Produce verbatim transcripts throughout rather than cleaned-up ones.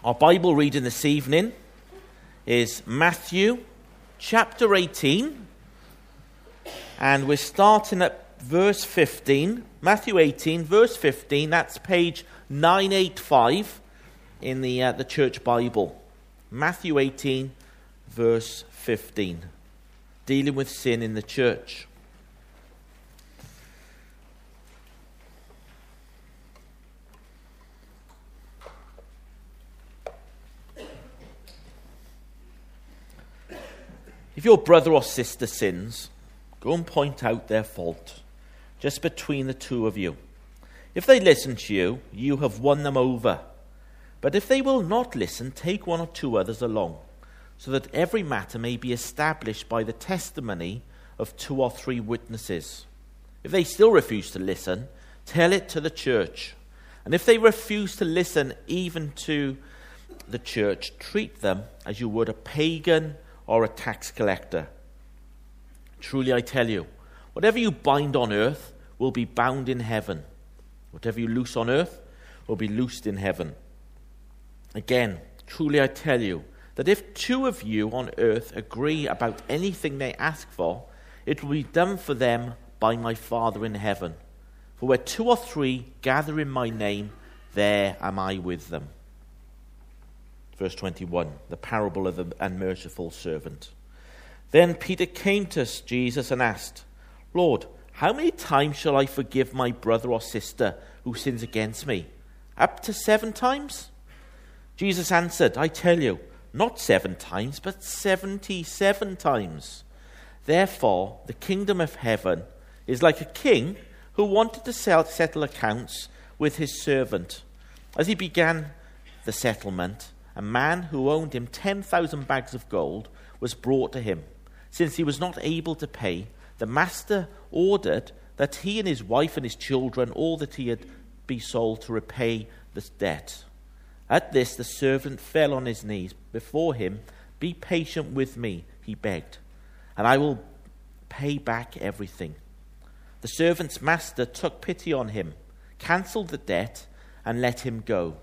Our Bible reading this evening is Matthew chapter eighteen, and we're starting at verse fifteen. Matthew eighteen, verse fifteen, that's page nine eighty-five in the, uh, the church Bible. Matthew eighteen, verse fifteen, dealing with sin in the church. If your brother or sister sins, go and point out their fault, just between the two of you. If they listen to you, you have won them over. But if they will not listen, take one or two others along, so that every matter may be established by the testimony of two or three witnesses. If they still refuse to listen, tell it to the church. And if they refuse to listen even to the church, treat them as you would a pagan or a tax collector. Truly I tell you, whatever you bind on earth will be bound in heaven. Whatever you loose on earth will be loosed in heaven. Again, truly I tell you, that if two of you on earth agree about anything they ask for, it will be done for them by my Father in heaven. For where two or three gather in my name, there am I with them. Verse twenty-one, the parable of the unmerciful servant. Then Peter came to Jesus and asked, Lord, how many times shall I forgive my brother or sister who sins against me? Up to seven times? Jesus answered, I tell you, not seven times, but seventy-seven times. Therefore, the kingdom of heaven is like a king who wanted to settle accounts with his servant. As he began the settlement, a man who owed him ten thousand bags of gold was brought to him. Since he was not able to pay, the master ordered that he and his wife and his children, all that he had, be sold to repay this debt. At this, the servant fell on his knees before him. Be patient with me, he begged, and I will pay back everything. The servant's master took pity on him, cancelled the debt, and let him go.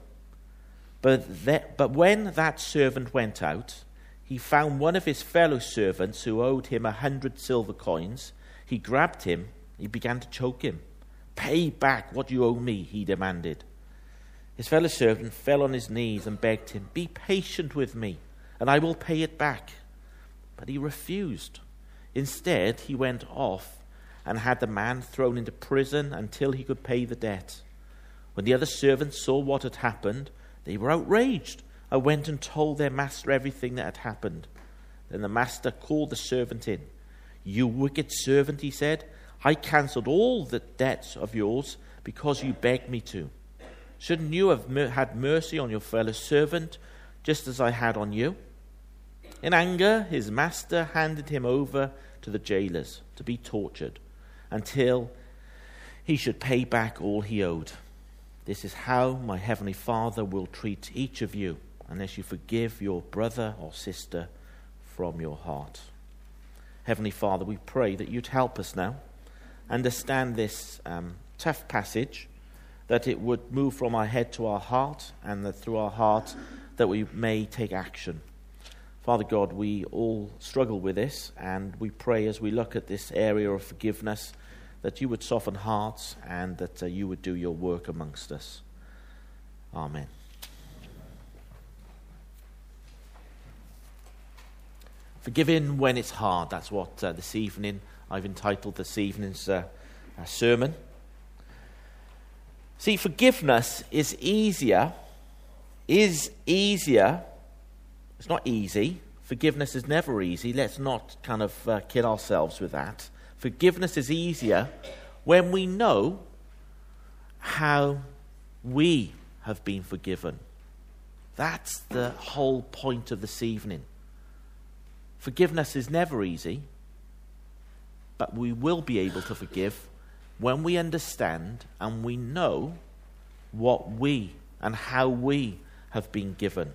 But, that, but when that servant went out, he found one of his fellow servants who owed him a hundred silver coins. He grabbed him, he began to choke him. Pay back what you owe me, he demanded. His fellow servant fell on his knees and begged him, be patient with me, and I will pay it back. But he refused. Instead, he went off and had the man thrown into prison until he could pay the debt. When the other servants saw what had happened, they were outraged and went and told their master everything that had happened. Then the master called the servant in. You wicked servant, he said, I cancelled all the debts of yours because you begged me to. Shouldn't you have mer- had mercy on your fellow servant just as I had on you? In anger, his master handed him over to the jailers to be tortured until he should pay back all he owed. This is how my heavenly Father will treat each of you unless you forgive your brother or sister from your heart. Heavenly Father, we pray that you'd help us now understand this um, tough passage, that it would move from our head to our heart, and that through our heart that we may take action. Father God, we all struggle with this, and we pray as we look at this area of forgiveness that you would soften hearts and that uh, you would do your work amongst us. Amen. Forgiving when it's hard. That's what uh, this evening, I've entitled this evening's uh, uh, sermon. See, forgiveness is easier, is easier. It's not easy. Forgiveness is never easy. Let's not kind of uh, kid ourselves with that. Forgiveness is easier when we know how we have been forgiven. That's the whole point of this evening. Forgiveness is never easy, but we will be able to forgive when we understand and we know what we and how we have been given.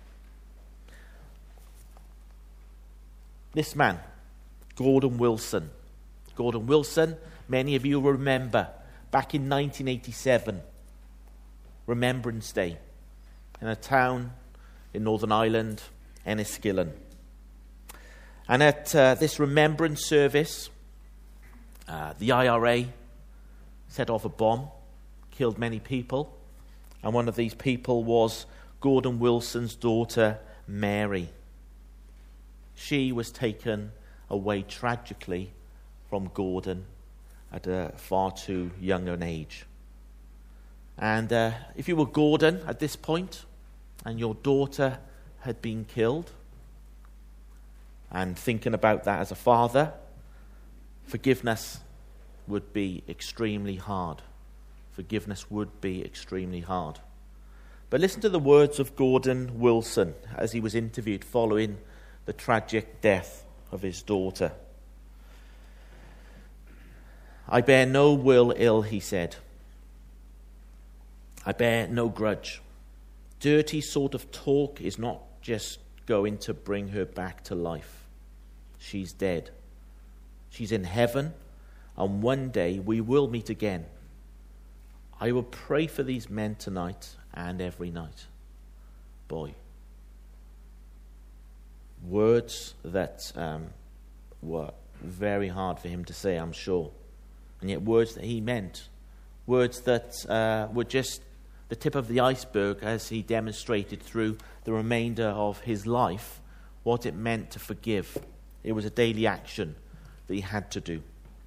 This man, Gordon Wilson. Gordon Wilson, many of you remember, back in nineteen eighty-seven, Remembrance Day, in a town in Northern Ireland, Enniskillen. And at uh, this remembrance service, uh, the I R A set off a bomb, killed many people, and one of these people was Gordon Wilson's daughter, Mary. She was taken away tragically from Gordon at a far too young an age. And uh, if you were Gordon at this point, and your daughter had been killed, and thinking about that as a father, forgiveness would be extremely hard. Forgiveness would be extremely hard. But listen to the words of Gordon Wilson as he was interviewed following the tragic death of his daughter. "I bear no will ill," he said. "I bear no grudge. Dirty sort of talk is not just going to bring her back to life. She's dead. She's in heaven, and one day we will meet again. I will pray for these men tonight and every night." Boy. Words that um, were very hard for him to say, I'm sure. And yet words that he meant. Words that uh, were just the tip of the iceberg as he demonstrated through the remainder of his life what it meant to forgive. It was a daily action that he had to do.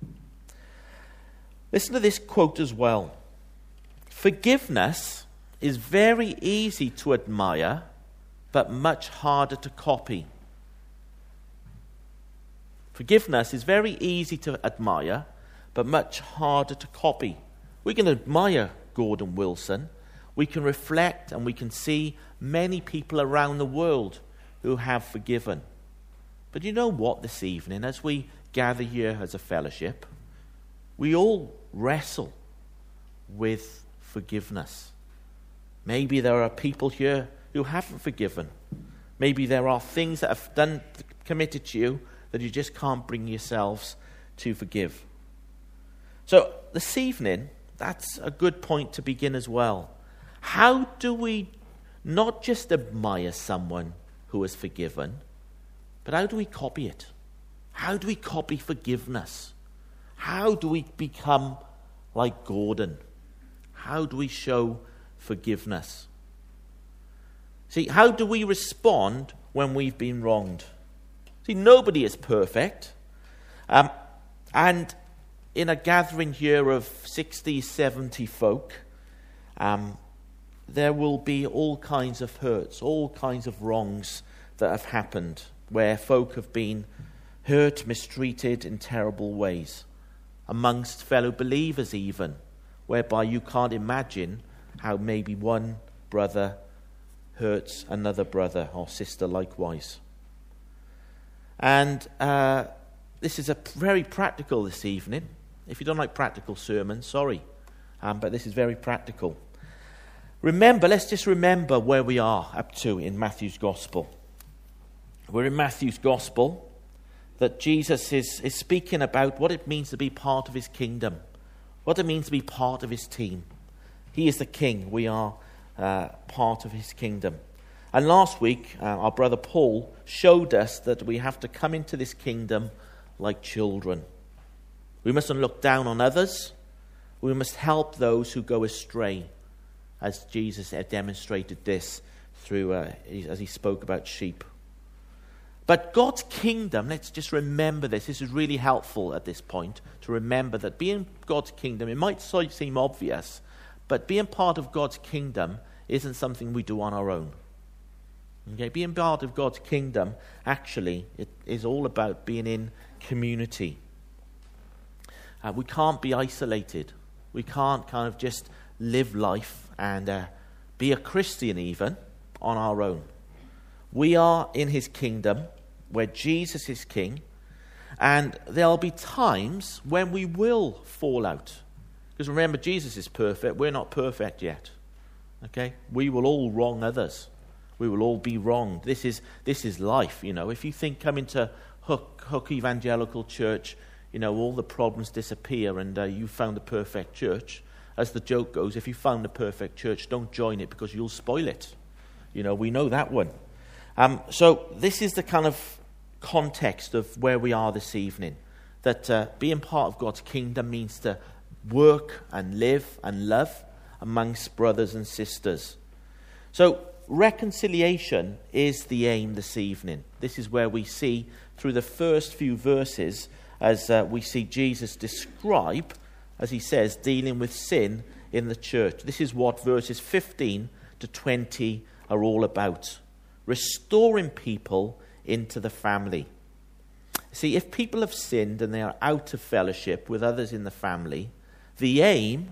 Listen to this quote as well. "Forgiveness is very easy to admire, but much harder to copy." Forgiveness is very easy to admire, but much harder to copy. We can admire Gordon Wilson. We can reflect and we can see many people around the world who have forgiven. But you know what, this evening, as we gather here as a fellowship, we all wrestle with forgiveness. Maybe there are people here who haven't forgiven. Maybe there are things that have done, committed to you that you just can't bring yourselves to forgive. So this evening, that's a good point to begin as well. How do we not just admire someone who has forgiven, but how do we copy it? How do we copy forgiveness? How do we become like Gordon? How do we show forgiveness? See, how do we respond when we've been wronged? See, nobody is perfect. Um, and in a gathering here of sixty, seventy folk, um, there will be all kinds of hurts, all kinds of wrongs that have happened, where folk have been hurt, mistreated in terrible ways, amongst fellow believers even, whereby you can't imagine how maybe one brother hurts another brother or sister likewise. And uh, this is a very practical this evening. If you don't like practical sermons, sorry, um, but this is very practical. Remember, let's just remember where we are up to in Matthew's Gospel. We're in Matthew's Gospel that Jesus is, is speaking about what it means to be part of his kingdom, what it means to be part of his team. He is the king. We are uh, part of his kingdom. And last week, uh, our brother Paul showed us that we have to come into this kingdom like children. We mustn't look down on others. We must help those who go astray, as Jesus had demonstrated this through uh, as he spoke about sheep. But God's kingdom, let's just remember this. This is really helpful at this point to remember that being God's kingdom, it might seem obvious, but being part of God's kingdom isn't something we do on our own. Okay, being part of God's kingdom, actually, it is all about being in community. Uh, we can't be isolated. We can't kind of just live life and uh, be a Christian even on our own. We are in his kingdom where Jesus is king, and there'll be times when we will fall out. Because remember, Jesus is perfect. We're not perfect yet. Okay? We will all wrong others. We will all be wronged. This is this is life, you know. If you think coming to Hook, Hook Evangelical Church, you know, all the problems disappear and uh, you found the perfect church. As the joke goes, if you found the perfect church, don't join it because you'll spoil it. You know, we know that one. Um, so this is the kind of context of where we are this evening. That uh, being part of God's kingdom means to work and live and love amongst brothers and sisters. So reconciliation is the aim this evening. This is where we see through the first few verses as uh, we see Jesus describe, as he says, dealing with sin in the church. This is what verses fifteen to twenty are all about. Restoring people into the family. See, if people have sinned and they are out of fellowship with others in the family, the aim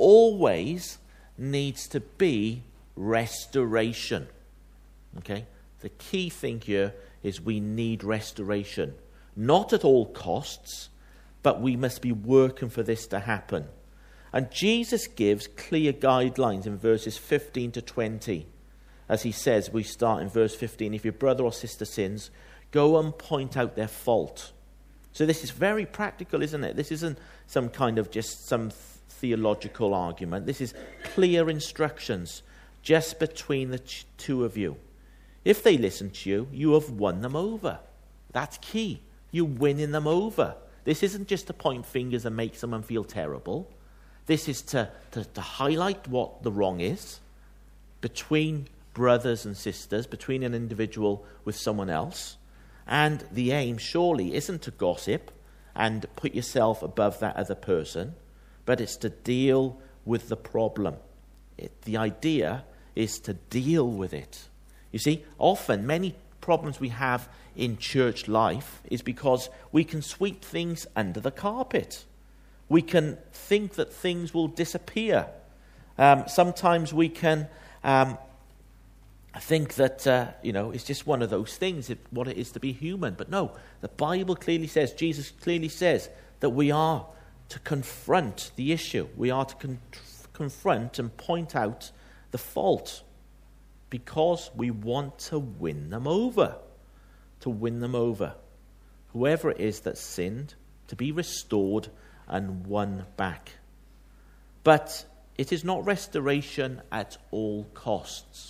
always needs to be restoration. Okay? The key thing here is we need restoration. Not at all costs, but we must be working for this to happen. And Jesus gives clear guidelines in verses fifteen to twenty. As he says, we start in verse fifteen, if your brother or sister sins, go and point out their fault. So this is very practical, isn't it? This isn't some kind of just some theological argument. This is clear instructions just between the two of you. If they listen to you, you have won them over. That's key. You're winning them over. This isn't just to point fingers and make someone feel terrible. This is to, to, to highlight what the wrong is between brothers and sisters, between an individual with someone else. And the aim surely isn't to gossip and put yourself above that other person, but it's to deal with the problem. It, the idea is to deal with it. You see, often many problems we have in church life is because we can sweep things under the carpet. We can think that things will disappear. Um, sometimes we can um, think that, uh, you know, it's just one of those things, it, what it is to be human. But no, the Bible clearly says, Jesus clearly says that we are to confront the issue. We are to con- confront and point out the fault because we want to win them over. To win them over. Whoever it is that sinned, to be restored and won back. But it is not restoration at all costs.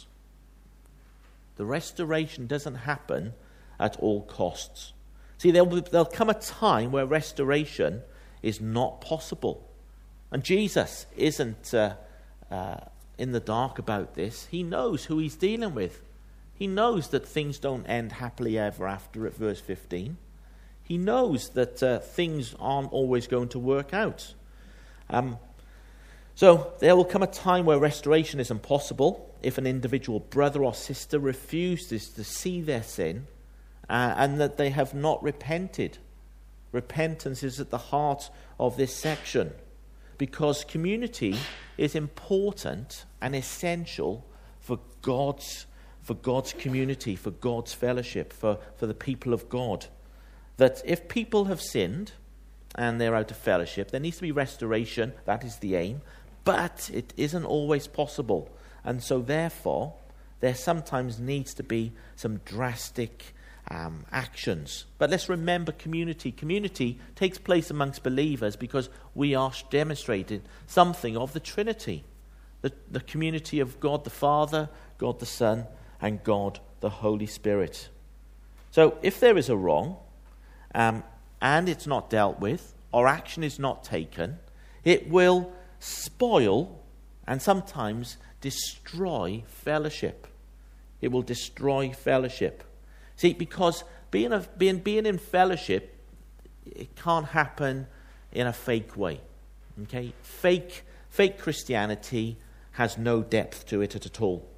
The restoration doesn't happen at all costs. See, there'll, be, there'll come a time where restoration is not possible. And Jesus isn't uh, uh, in the dark about this. He knows who he's dealing with. He knows that things don't end happily ever after at verse fifteen. He knows that uh, things aren't always going to work out. Um, so there will come a time where restoration is impossible if an individual brother or sister refuses to see their sin uh, and that they have not repented. Repentance is at the heart of this section because community is important and essential for God's for God's community, for God's fellowship, for, for the people of God. That if people have sinned and they're out of fellowship, there needs to be restoration. That is the aim. But it isn't always possible. And so therefore, there sometimes needs to be some drastic um, actions. But let's remember community. Community takes place amongst believers because we are demonstrating something of the Trinity. The, the community of God the Father, God the Son, and God the Holy Spirit. So if there is a wrong, um, and it's not dealt with, or action is not taken, it will spoil and sometimes destroy fellowship. It will destroy fellowship. See, because being, a, being, being in fellowship, it can't happen in a fake way. Okay? Fake, fake Christianity has no depth to it at all.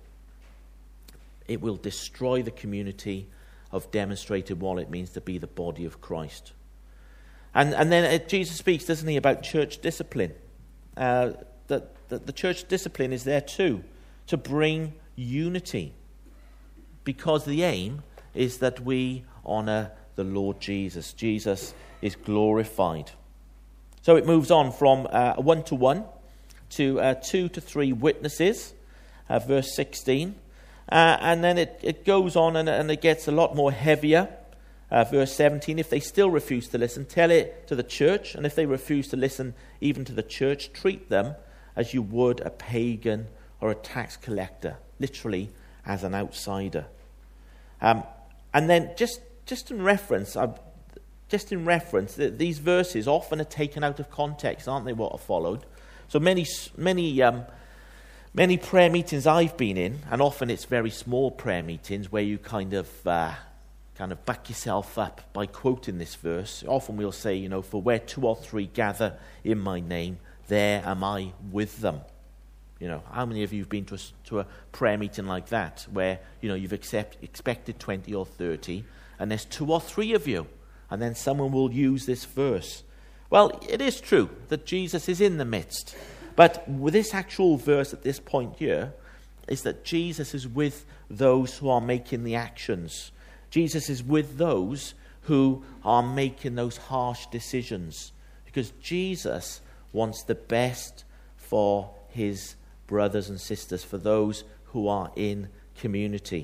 It will destroy the community of demonstrating what it means to be the body of Christ. And and then uh, Jesus speaks, doesn't he, about church discipline. Uh, that, that the church discipline is there too, to bring unity. Because the aim is that we honour the Lord Jesus. Jesus is glorified. So it moves on from uh, one-to-one to uh, two to three witnesses, uh, verse sixteen. Uh, and then it, it goes on and, and it gets a lot more heavier. Uh, verse seventeen, if they still refuse to listen, tell it to the church. And if they refuse to listen even to the church, treat them as you would a pagan or a tax collector. Literally, as an outsider. Um, and then just just in reference, uh, just in reference, th- these verses often are taken out of context, aren't they? What are followed. So many many um, many prayer meetings I've been in, and often it's very small prayer meetings where you kind of uh, kind of back yourself up by quoting this verse. Often we'll say, you know, for where two or three gather in my name, there am I with them. You know, how many of you have been to a, to a prayer meeting like that, where, you know, you've accept, expected twenty or thirty, and there's two or three of you, and then someone will use this verse. Well, it is true that Jesus is in the midst, but with this actual verse at this point here, is that Jesus is with those who are making the actions. Jesus is with those who are making those harsh decisions, because Jesus wants the best for his brothers and sisters, for those who are in community.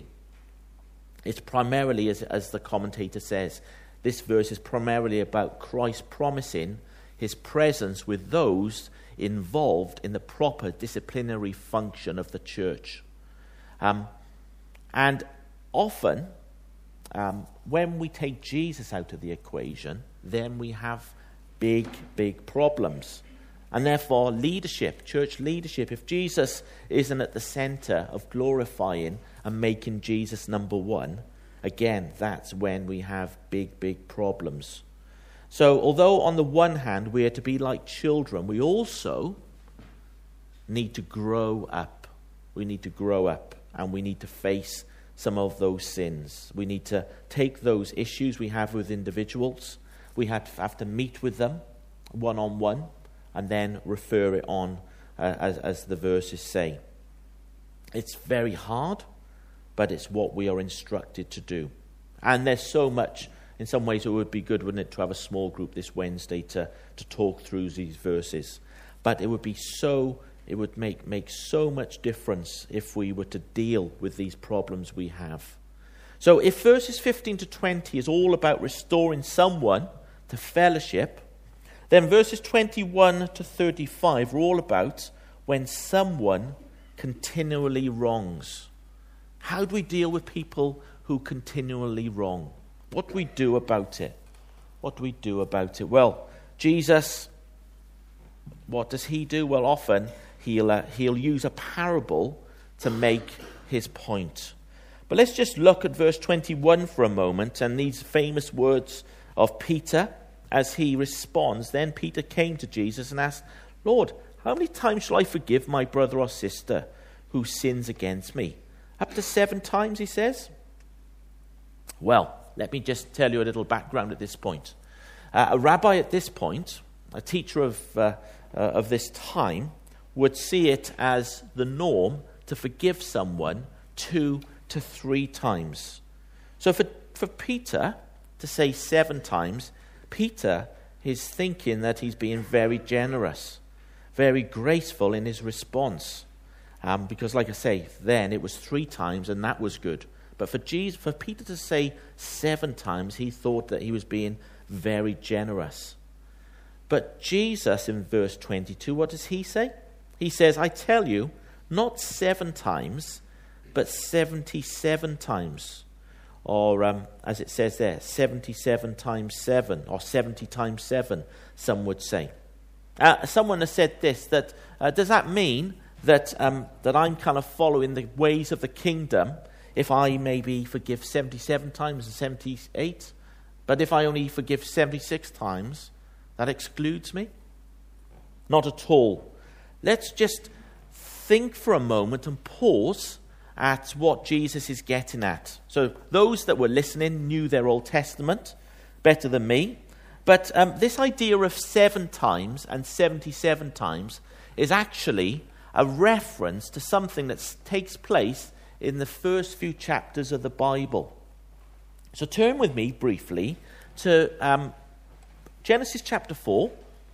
It's primarily, as, as the commentator says, this verse is primarily about Christ promising his presence with those involved in the proper disciplinary function of the church. Um, and often, um, when we take Jesus out of the equation, then we have big, big problems. And therefore, leadership, church leadership, if Jesus isn't at the center of glorifying and making Jesus number one, again, that's when we have big, big problems. So, although on the one hand we are to be like children, we also need to grow up. We need to grow up, and we need to face some of those sins. We need to take those issues we have with individuals. We have to, have to meet with them one-on-one, and then refer it on uh, as, as the verses say. It's very hard, but it's what we are instructed to do. And there's so much, in some ways it would be good, wouldn't it, to have a small group this Wednesday to, to talk through these verses. But it would be so, it would make, make so much difference if we were to deal with these problems we have. So if verses fifteen to twenty is all about restoring someone to fellowship, then verses twenty-one to thirty-five are all about when someone continually wrongs. How do we deal with people who continually wrong? What do we do about it? What do we do about it? Well, Jesus, what does he do? Well, often he'll, uh, he'll use a parable to make his point. But let's just look at verse twenty-one for a moment, and these famous words of Peter. As he responds, then Peter came to Jesus and asked, Lord, how many times shall I forgive my brother or sister who sins against me? Up to seven times, he says. Well, let me just tell you a little background at this point. Uh, a rabbi at this point, a teacher of, uh, uh, of this time, would see it as the norm to forgive someone two to three times. So for, for Peter to say seven times, Peter is thinking that he's being very generous, very graceful in his response. Um, because like I say, then it was three times and that was good. But for Jesus, for Peter to say seven times, he thought that he was being very generous. But Jesus in verse twenty-two, what does he say? He says, I tell you, not seven times, but seventy-seven times. Or um, as it says there, seventy-seven times seven, or seventy times seven, some would say. Uh, someone has said this, that uh, does that mean that um, that I'm kind of following the ways of the kingdom if I maybe forgive seventy-seven times and seventy-eight, but if I only forgive seventy-six times, that excludes me? Not at all. Let's just think for a moment and pause at what Jesus is getting at. So those that were listening knew their Old Testament better than me. But um, this idea of seven times and seventy-seven times is actually a reference to something that takes place in the first few chapters of the Bible. So turn with me briefly to um, Genesis chapter four.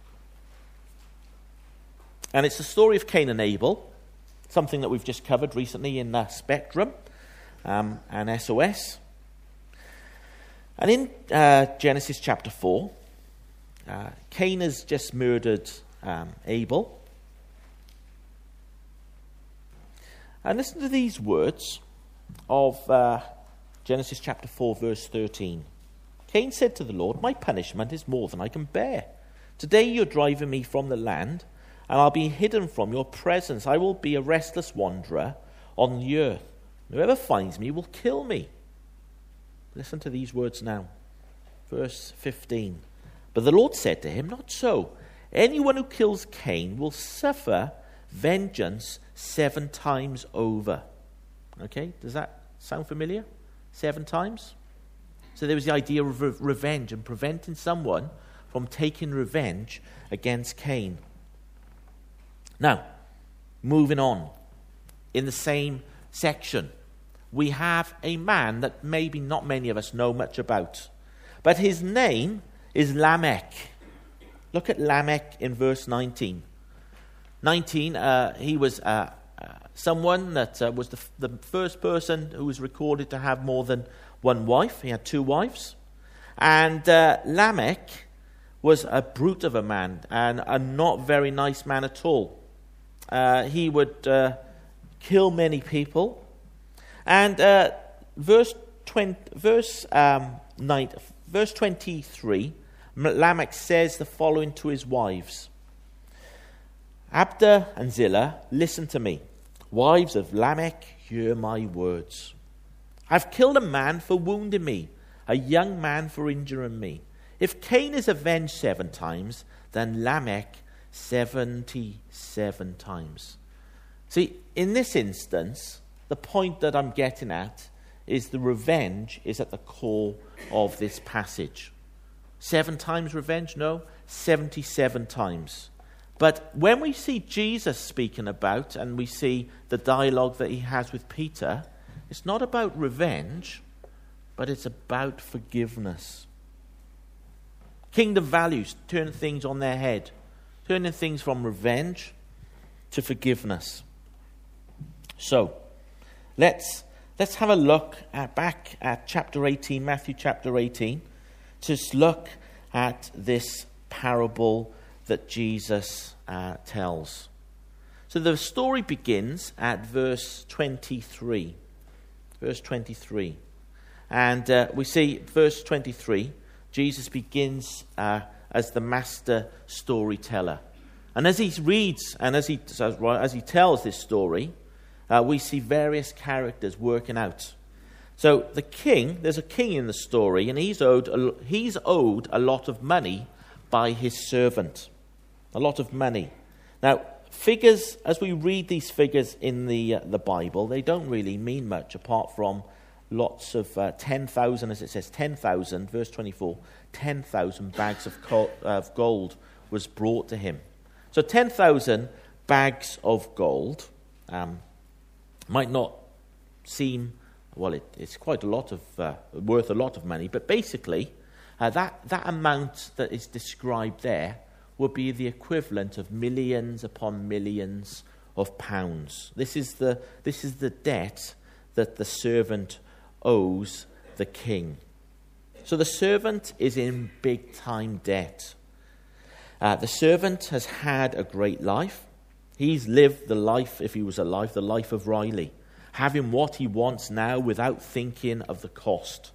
And it's the story of Cain and Abel. Something that we've just covered recently in uh, Spectrum um, and S O S. And in uh, Genesis chapter four, uh, Cain has just murdered um, Abel. And listen to these words of uh, Genesis chapter four, verse thirteen. Cain said to the Lord, "My punishment is more than I can bear. Today you're driving me from the land, and I'll be hidden from your presence. I will be a restless wanderer on the earth. Whoever finds me will kill me." Listen to these words now. Verse fifteen. But the Lord said to him, "Not so. Anyone who kills Cain will suffer vengeance seven times over." Okay, does that sound familiar? Seven times? So there was the idea of re- revenge and preventing someone from taking revenge against Cain. Now, moving on. In the same section, we have a man that maybe not many of us know much about. But his name is Lamech. Look at Lamech in verse nineteen. nineteen, uh, he was uh, uh, someone that uh, was the, f- the first person who was recorded to have more than one wife. He had two wives. And uh, Lamech was a brute of a man and a not very nice man at all. Uh, he would uh, kill many people. And uh, verse twenty, verse um, nine, verse twenty-three, Lamech says the following to his wives: "Abda and Zillah, listen to me. Wives of Lamech, hear my words. I've killed a man for wounding me, a young man for injuring me. If Cain is avenged seven times, then Lamech seventy-seven times." See, in this instance, the point that I'm getting at is the revenge is at the core of this passage. Seven times revenge? No, seventy-seven times. But when we see Jesus speaking about, and we see the dialogue that he has with Peter, it's not about revenge, but it's about forgiveness. Kingdom values turn things on their head, turning things from revenge to forgiveness. So, let's let's have a look at, back at chapter eighteen, Matthew chapter eighteen, to look at this parable that Jesus uh, tells. So the story begins at verse twenty-three. Verse twenty-three. And uh, we see verse twenty-three, Jesus begins uh, as the master storyteller. And as he reads and as he, as he tells this story, uh, we see various characters working out. So the king, there's a king in the story, and he's owed a, he's owed a lot of money by his servant. A lot of money. Now, figures, as we read these figures in the uh, the Bible, they don't really mean much apart from lots of uh, ten thousand, as it says, ten thousand, verse twenty-four, ten thousand bags of, co- of gold was brought to him. So ten thousand bags of gold um, might not seem, well, it, it's quite a lot of, uh, worth a lot of money, but basically, uh, that, that amount that is described there would be the equivalent of millions upon millions of pounds. This is the this is the debt that the servant owes the king. So the servant is in big time debt. Uh, the servant has had a great life. He's lived the life, if he was alive, the life of Riley, having what he wants now without thinking of the cost.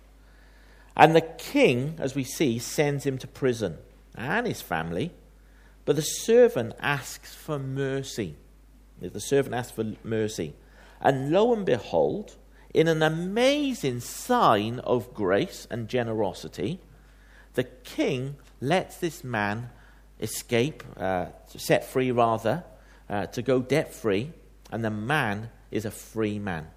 And the king, as we see, sends him to prison and his family. But the servant asks for mercy. The servant asks for mercy. And lo and behold, in an amazing sign of grace and generosity, the king lets this man escape, uh, set free rather, uh, to go debt-free, and the man is a free man.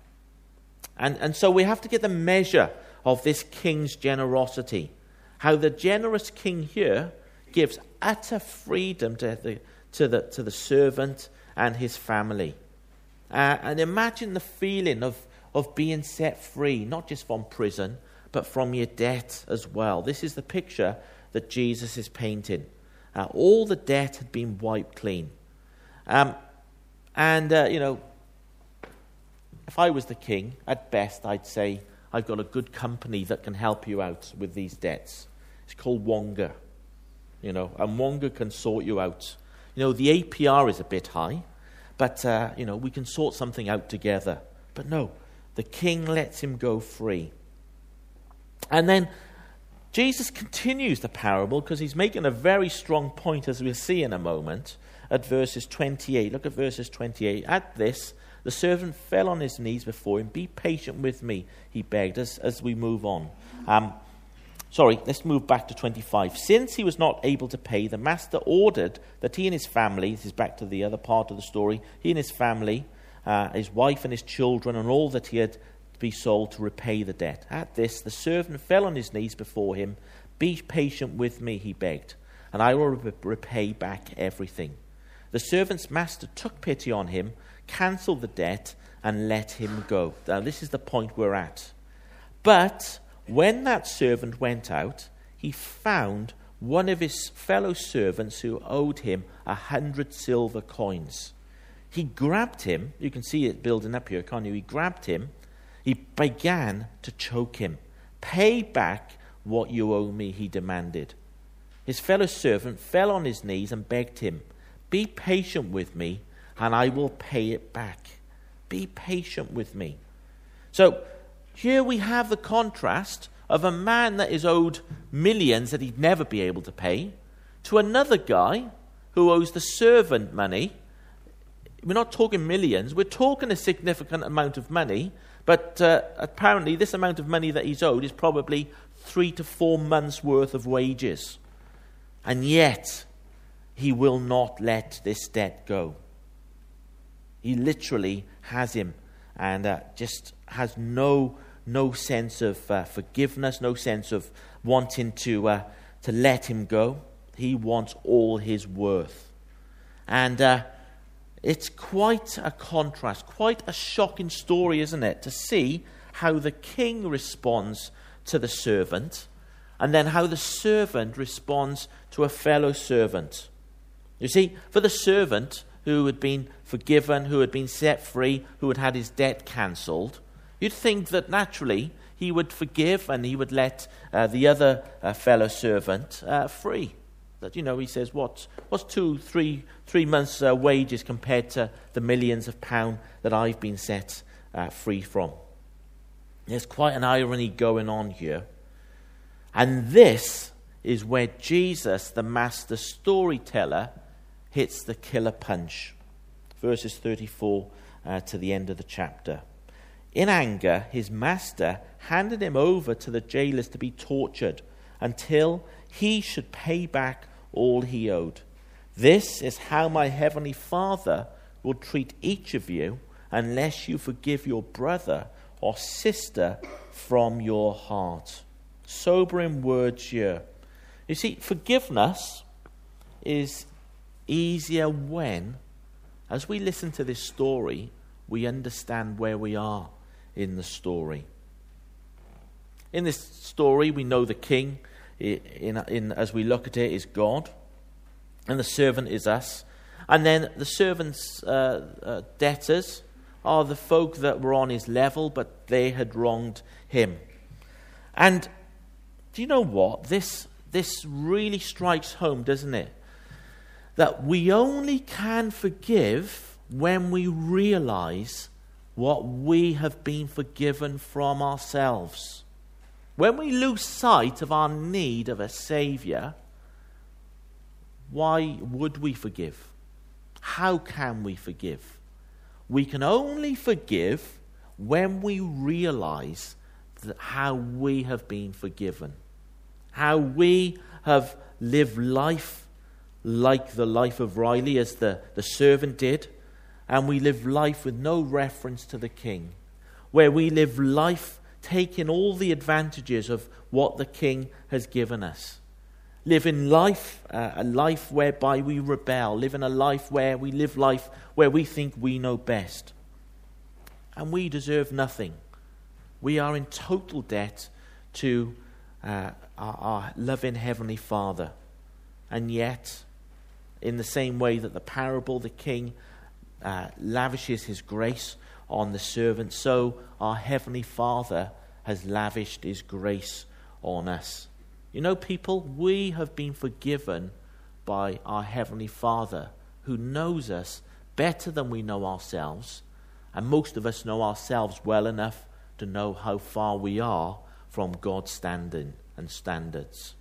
And, and so we have to get the measure of this king's generosity. How the generous king here gives utter freedom to the to the to the servant and his family, uh, and imagine the feeling of of being set free, not just from prison, but from your debt as well. This is the picture that Jesus is painting. Uh, all the debt had been wiped clean, um, and uh, you know, if I was the king, at best I'd say I've got a good company that can help you out with these debts. It's called Wonga. You know, and Wonga can sort you out. You know, the A P R is a bit high, but, uh, you know, we can sort something out together. But no, the king lets him go free. And then Jesus continues the parable because he's making a very strong point, as we'll see in a moment, at verses twenty-eight. Look at verses twenty-eight. At this, the servant fell on his knees before him. "Be patient with me," he begged, as, as we move on. Um, sorry, let's move back to twenty-five. Since he was not able to pay, the master ordered that he and his family, this is back to the other part of the story, he and his family, uh, his wife and his children, and all that he had be sold to repay the debt. At this, the servant fell on his knees before him. "Be patient with me," he begged, "and I will re- repay back everything." The servant's master took pity on him, cancelled the debt, and let him go. Now, this is the point we're at. But when that servant went out, he found one of his fellow servants who owed him a hundred silver coins. He grabbed him. You can see it building up here, can't you? He grabbed him. He began to choke him. "Pay back what you owe me," he demanded. His fellow servant fell on his knees and begged him, "Be patient with me, and I will pay it back." Be patient with me. So here we have the contrast of a man that is owed millions that he'd never be able to pay, to another guy who owes the servant money. We're not talking millions, we're talking a significant amount of money. But uh, apparently this amount of money that he's owed is probably three to four months' worth of wages. And yet, he will not let this debt go. He literally has him and uh, just has no no sense of uh, forgiveness, no sense of wanting to uh, to let him go. He wants all his worth. And uh, it's quite a contrast, quite a shocking story, isn't it, to see how the king responds to the servant and then how the servant responds to a fellow servant. You see, for the servant who had been forgiven, who had been set free, who had had his debt cancelled, you'd think that naturally he would forgive and he would let uh, the other uh, fellow servant uh, free. That, you know, he says, what, what's two, three, three months' uh, wages compared to the millions of pounds that I've been set uh, free from? There's quite an irony going on here. And this is where Jesus, the master storyteller, hits the killer punch. Verses thirty-four uh, to the end of the chapter. In anger, his master handed him over to the jailers to be tortured until he should pay back all he owed. This is how my heavenly Father will treat each of you unless you forgive your brother or sister from your heart. Sobering words here. You see, forgiveness is easier when, as we listen to this story, we understand where we are in the story. In this story, we know the king, in, in, as we look at it, is God, and the servant is us. And then the servant's uh, uh, debtors are the folk that were on his level, but they had wronged him. And do you know what? This, this really strikes home, doesn't it? That we only can forgive when we realize what we have been forgiven from ourselves. When we lose sight of our need of a Saviour, why would we forgive? How can we forgive? We can only forgive when we realize that how we have been forgiven. How we have lived life like the life of Riley, as the, the servant did, and we live life with no reference to the king, where we live life taking all the advantages of what the king has given us. Living life, uh, a life whereby we rebel, living a life where we live life where we think we know best. And we deserve nothing. We are in total debt to uh, our, our loving Heavenly Father. And yet, in the same way that the parable, the king uh, lavishes his grace on the servant, so our Heavenly Father has lavished his grace on us. You know, people, we have been forgiven by our Heavenly Father, who knows us better than we know ourselves. And most of us know ourselves well enough to know how far we are from God's standing and standards.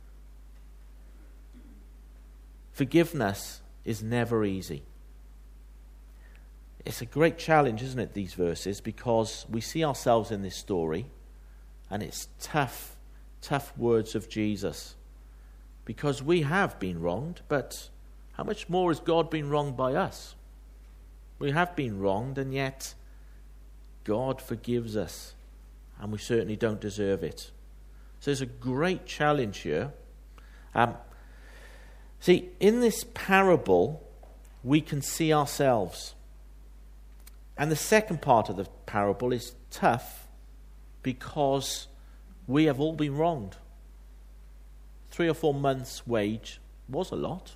Forgiveness is never easy. It's a great challenge, isn't it, these verses, because we see ourselves in this story, and it's tough, tough words of Jesus. Because we have been wronged, but how much more has God been wronged by us? We have been wronged, and yet God forgives us, and we certainly don't deserve it. So there's a great challenge here. Um, see, in this parable, we can see ourselves. And the second part of the parable is tough because we have all been wronged. Three or four months' wage was a lot.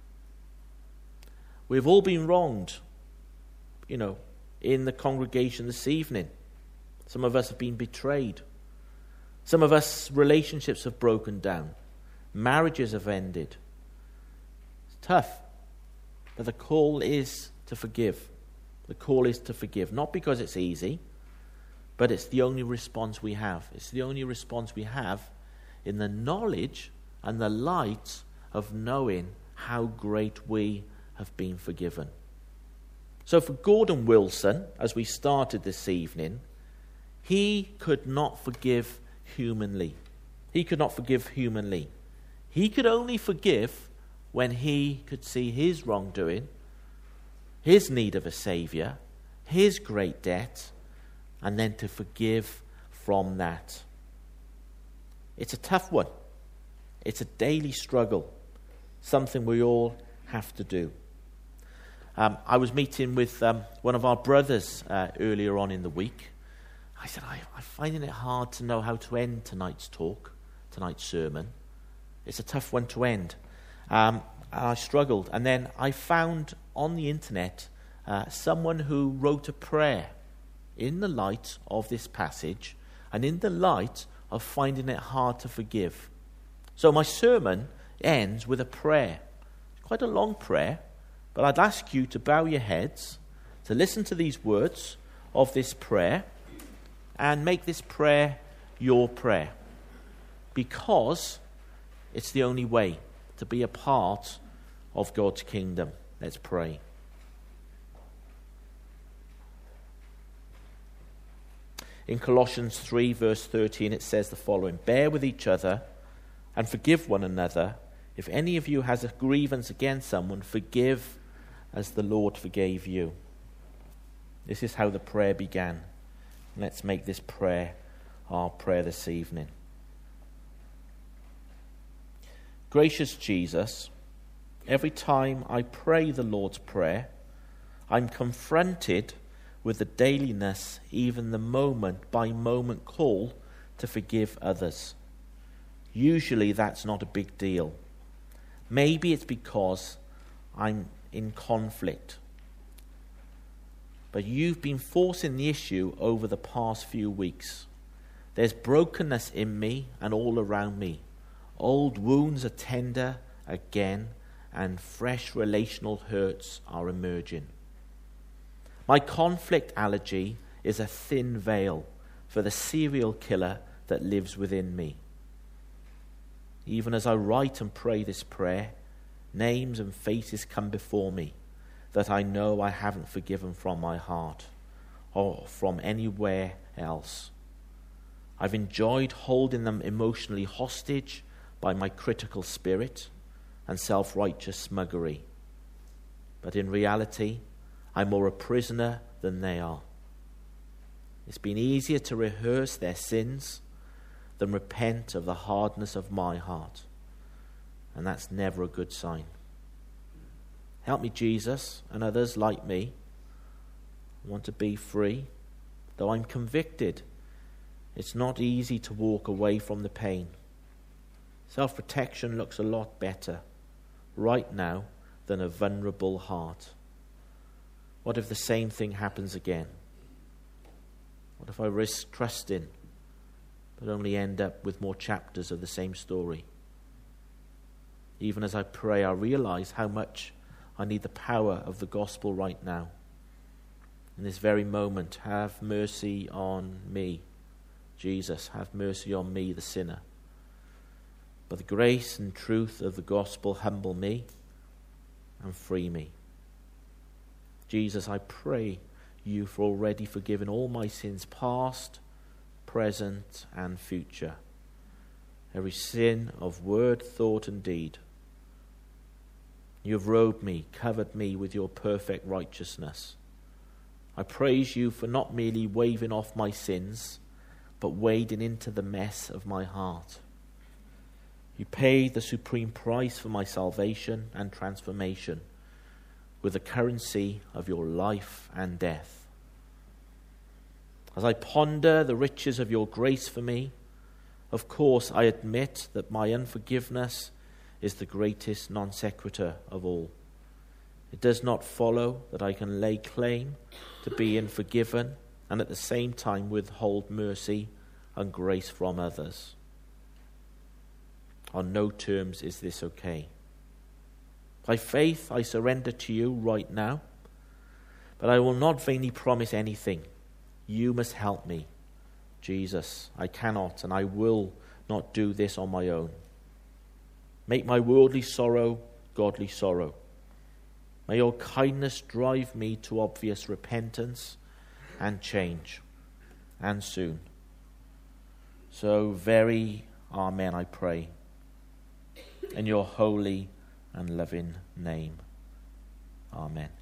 We've all been wronged, you know, in the congregation this evening. Some of us have been betrayed. Some of us, relationships have broken down. Marriages have ended. It's tough. But the call is to forgive. The call is to forgive. Not because it's easy, but it's the only response we have. It's the only response we have in the knowledge and the light of knowing how great we have been forgiven. So for Gordon Wilson, as we started this evening, he could not forgive humanly. He could not forgive humanly. He could only forgive when he could see his wrongdoing, his need of a saviour, his great debt, and then to forgive from that. It's a tough one. It's a daily struggle, something we all have to do. Um, I was meeting with um, one of our brothers uh, earlier on in the week. I said, I, I'm finding it hard to know how to end tonight's talk, tonight's sermon. It's a tough one to end. Um, and I struggled. And then I found on the internet uh, someone who wrote a prayer in the light of this passage and in the light of finding it hard to forgive. So my sermon ends with a prayer. It's quite a long prayer, but I'd ask you to bow your heads, to listen to these words of this prayer, and make this prayer your prayer, because it's the only way to be a part of God's kingdom. Let's pray. In Colossians three, verse thirteen, it says the following: "Bear with each other and forgive one another. If any of you has a grievance against someone, forgive as the Lord forgave you." This is how the prayer began. Let's make this prayer our prayer this evening. Gracious Jesus, every time I pray the Lord's Prayer, I'm confronted with the dailiness, even the moment-by-moment call to forgive others. Usually that's not a big deal. Maybe it's because I'm in conflict. But you've been forcing the issue over the past few weeks. There's brokenness in me and all around me. Old wounds are tender again, and fresh relational hurts are emerging. My conflict allergy is a thin veil for the serial killer that lives within me. Even as I write and pray this prayer, names and faces come before me that I know I haven't forgiven from my heart or from anywhere else. I've enjoyed holding them emotionally hostage by my critical spirit and self-righteous smuggery. But in reality, I'm more a prisoner than they are. It's been easier to rehearse their sins than repent of the hardness of my heart. And that's never a good sign. Help me, Jesus, and others like me. I want to be free. Though I'm convicted, it's not easy to walk away from the pain. Self-protection looks a lot better right now than a vulnerable heart. What if the same thing happens again? What if I risk trusting, but only end up with more chapters of the same story? Even as I pray, I realize how much I need the power of the gospel right now. in this very moment, have mercy on me. Jesus, have mercy on me, the sinner. By the grace and truth of the gospel, humble me and free me. Jesus, I pray you for already forgiven all my sins, past, present, and future. Every sin of word, thought, and deed. You have robed me, covered me with your perfect righteousness. I praise you for not merely waving off my sins, but wading into the mess of my heart. You paid the supreme price for my salvation and transformation with the currency of your life and death. As I ponder the riches of your grace for me, of course I admit that my unforgiveness is the greatest non sequitur of all. It does not follow that I can lay claim to being forgiven and at the same time withhold mercy and grace from others. On no terms is this okay. By faith I surrender to you right now, but I will not vainly promise anything. You must help me. Jesus, I cannot and I will not do this on my own. Make my worldly sorrow godly sorrow. May your kindness drive me to obvious repentance and change, and soon. So very amen, I pray, in your holy and loving name. Amen.